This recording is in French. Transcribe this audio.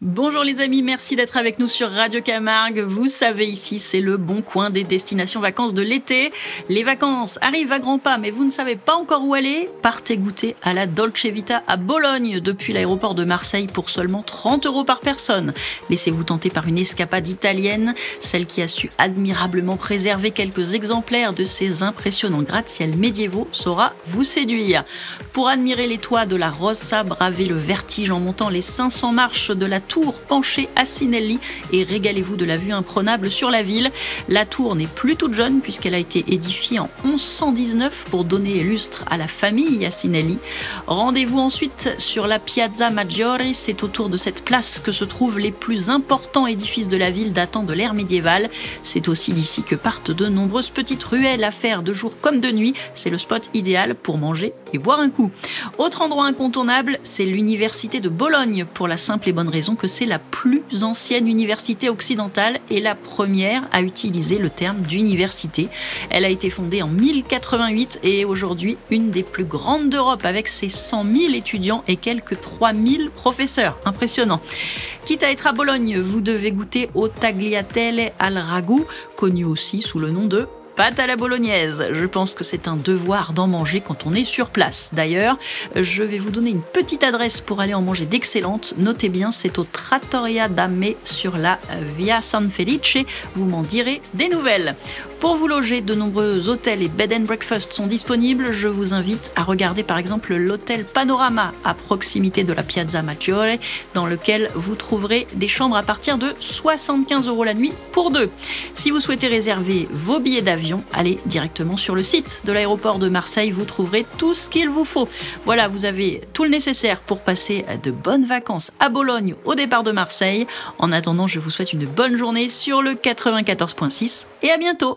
Bonjour les amis, merci d'être avec nous sur Radio Camargue. Vous savez, ici, c'est le bon coin des destinations vacances de l'été. Les vacances arrivent à grands pas, mais vous ne savez pas encore où aller? Partez goûter à la Dolce Vita à Bologne, depuis l'aéroport de Marseille, pour seulement 30 € par personne. Laissez-vous tenter par une escapade italienne, celle qui a su admirablement préserver quelques exemplaires de ces impressionnants gratte-ciel médiévaux saura vous séduire. Pour admirer les toits de la Rossa, bravez le vertige en montant les 500 marches de la tour penchée à Asinelli et régalez-vous de la vue imprenable sur la ville. La tour n'est plus toute jeune puisqu'elle a été édifiée en 1119 pour donner lustre à la famille Asinelli. Rendez-vous ensuite sur la Piazza Maggiore. C'est autour de cette place que se trouvent les plus importants édifices de la ville datant de l'ère médiévale. C'est aussi d'ici que partent de nombreuses petites ruelles à faire de jour comme de nuit. C'est le spot idéal pour manger et boire un coup. Autre endroit incontournable, c'est l'université de Bologne, pour la simple et bonne raison que c'est la plus ancienne université occidentale et la première à utiliser le terme d'université. Elle a été fondée en 1088 et est aujourd'hui une des plus grandes d'Europe, avec ses 100 000 étudiants et quelques 3000 professeurs. Impressionnant. Quitte à être à Bologne, vous devez goûter au tagliatelle al ragù, connu aussi sous le nom de pâte à la bolognaise. Je pense que c'est un devoir d'en manger quand on est sur place. D'ailleurs, je vais vous donner une petite adresse pour aller en manger d'excellentes. Notez bien, c'est au Trattoria da Me sur la Via San Felice. Vous m'en direz des nouvelles. Pour vous loger, de nombreux hôtels et bed and breakfast sont disponibles. Je vous invite à regarder par exemple l'hôtel Panorama à proximité de la Piazza Maggiore, dans lequel vous trouverez des chambres à partir de 75 € la nuit pour deux. Si vous souhaitez réserver vos billets d'avion, allez directement sur le site de l'aéroport de Marseille, vous trouverez tout ce qu'il vous faut. Voilà, vous avez tout le nécessaire pour passer de bonnes vacances à Bologne au départ de Marseille. En attendant, je vous souhaite une bonne journée sur le 94.6 et à bientôt.